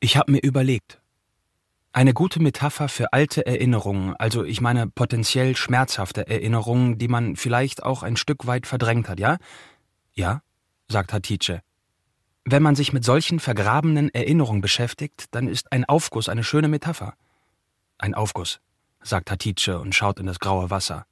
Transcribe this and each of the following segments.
Ich habe mir überlegt. Eine gute Metapher für alte Erinnerungen, also ich meine potenziell schmerzhafte Erinnerungen, die man vielleicht auch ein Stück weit verdrängt hat, ja? Ja, sagt Hatice. Wenn man sich mit solchen vergrabenen Erinnerungen beschäftigt, dann ist ein Aufguss eine schöne Metapher. Ein Aufguss, sagt Hatice und schaut in das graue Wasser.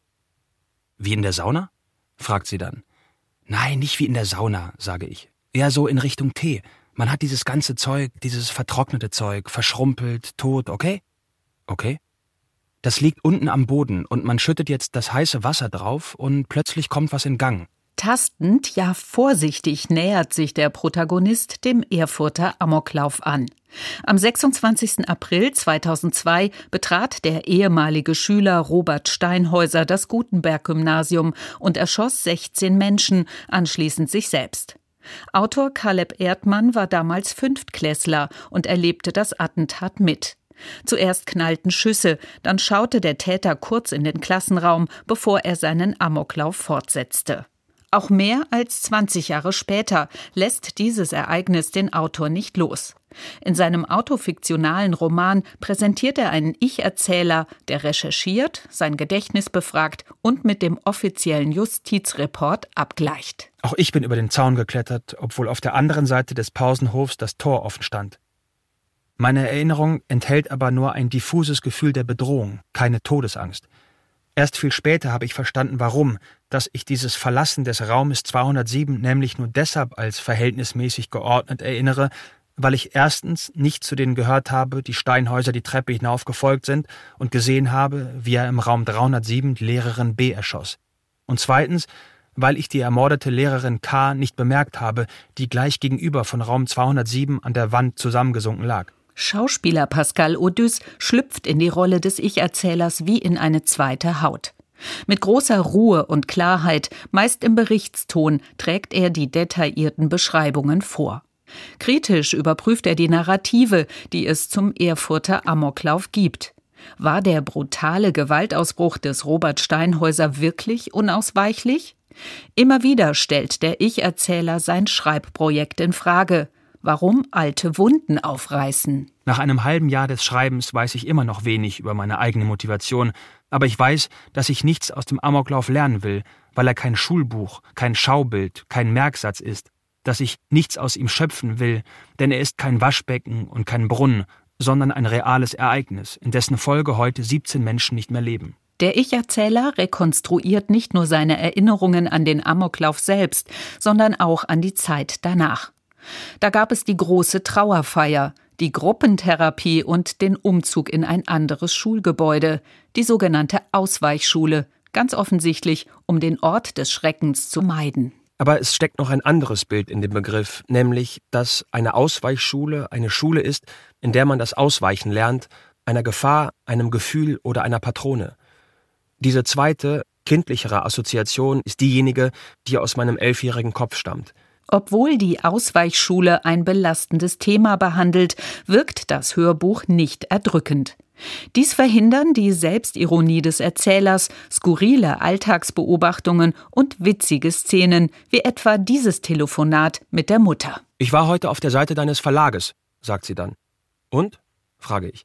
Wie in der Sauna? Fragt sie dann. Nein, nicht wie in der Sauna, sage ich. Eher so in Richtung Tee. Man hat dieses ganze Zeug, dieses vertrocknete Zeug, verschrumpelt, tot, okay? Okay. Das liegt unten am Boden und man schüttet jetzt das heiße Wasser drauf und plötzlich kommt was in Gang. Tastend, ja vorsichtig nähert sich der Protagonist dem Erfurter Amoklauf an. Am 26. April 2002 betrat der ehemalige Schüler Robert Steinhäuser das Gutenberg-Gymnasium und erschoss 16 Menschen, anschließend sich selbst. Autor Caleb Erdmann war damals Fünftklässler und erlebte das Attentat mit. Zuerst knallten Schüsse, dann schaute der Täter kurz in den Klassenraum, bevor er seinen Amoklauf fortsetzte. Auch mehr als 20 Jahre später lässt dieses Ereignis den Autor nicht los. In seinem autofiktionalen Roman präsentiert er einen Ich-Erzähler, der recherchiert, sein Gedächtnis befragt und mit dem offiziellen Justizreport abgleicht. Auch ich bin über den Zaun geklettert, obwohl auf der anderen Seite des Pausenhofs das Tor offen stand. Meine Erinnerung enthält aber nur ein diffuses Gefühl der Bedrohung, keine Todesangst. Erst viel später habe ich verstanden, warum, dass ich dieses Verlassen des Raumes 207 nämlich nur deshalb als verhältnismäßig geordnet erinnere, weil ich erstens nicht zu denen gehört habe, die Steinhäuser die Treppe hinaufgefolgt sind und gesehen habe, wie er im Raum 307 die Lehrerin B erschoss. Und zweitens, weil ich die ermordete Lehrerin K nicht bemerkt habe, die gleich gegenüber von Raum 207 an der Wand zusammengesunken lag. Schauspieler Pascal Audus schlüpft in die Rolle des Ich-Erzählers wie in eine zweite Haut. Mit großer Ruhe und Klarheit, meist im Berichtston, trägt er die detaillierten Beschreibungen vor. Kritisch überprüft er die Narrative, die es zum Erfurter Amoklauf gibt. War der brutale Gewaltausbruch des Robert Steinhäuser wirklich unausweichlich? Immer wieder stellt der Ich-Erzähler sein Schreibprojekt in Frage. Warum alte Wunden aufreißen? Nach einem halben Jahr des Schreibens weiß ich immer noch wenig über meine eigene Motivation, aber ich weiß, dass ich nichts aus dem Amoklauf lernen will, weil er kein Schulbuch, kein Schaubild, kein Merksatz ist, dass ich nichts aus ihm schöpfen will, denn er ist kein Waschbecken und kein Brunnen, sondern ein reales Ereignis, in dessen Folge heute 17 Menschen nicht mehr leben. Der Ich-Erzähler rekonstruiert nicht nur seine Erinnerungen an den Amoklauf selbst, sondern auch an die Zeit danach. Da gab es die große Trauerfeier, die Gruppentherapie und den Umzug in ein anderes Schulgebäude, die sogenannte Ausweichschule, ganz offensichtlich, um den Ort des Schreckens zu meiden. Aber es steckt noch ein anderes Bild in dem Begriff, nämlich, dass eine Ausweichschule eine Schule ist, in der man das Ausweichen lernt, einer Gefahr, einem Gefühl oder einer Patrone. Diese zweite, kindlichere Assoziation ist diejenige, die aus meinem 11-jährigen Kopf stammt. Obwohl die Ausweichschule ein belastendes Thema behandelt, wirkt das Hörbuch nicht erdrückend. Dies verhindern die Selbstironie des Erzählers, skurrile Alltagsbeobachtungen und witzige Szenen, wie etwa dieses Telefonat mit der Mutter. Ich war heute auf der Seite deines Verlages, sagt sie dann. Und? Frage ich.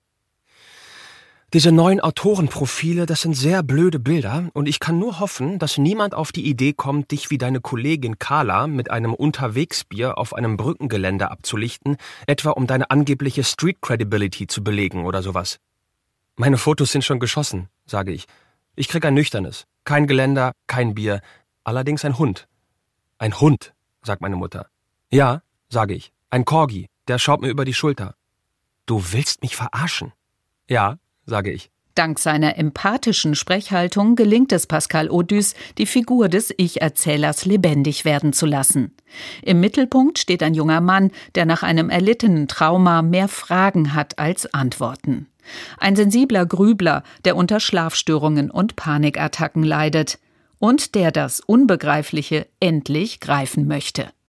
Diese neuen Autorenprofile, das sind sehr blöde Bilder und ich kann nur hoffen, dass niemand auf die Idee kommt, dich wie deine Kollegin Carla mit einem Unterwegsbier auf einem Brückengeländer abzulichten, etwa um deine angebliche Street Credibility zu belegen oder sowas. Meine Fotos sind schon geschossen, sage ich. Ich krieg ein nüchternes. Kein Geländer, kein Bier, allerdings ein Hund. Ein Hund, sagt meine Mutter. Ja, sage ich. Ein Corgi, der schaut mir über die Schulter. Du willst mich verarschen? Ja, sage ich. Dank seiner empathischen Sprechhaltung gelingt es Pascal Audus, die Figur des Ich-Erzählers lebendig werden zu lassen. Im Mittelpunkt steht ein junger Mann, der nach einem erlittenen Trauma mehr Fragen hat als Antworten. Ein sensibler Grübler, der unter Schlafstörungen und Panikattacken leidet und der das Unbegreifliche endlich greifen möchte.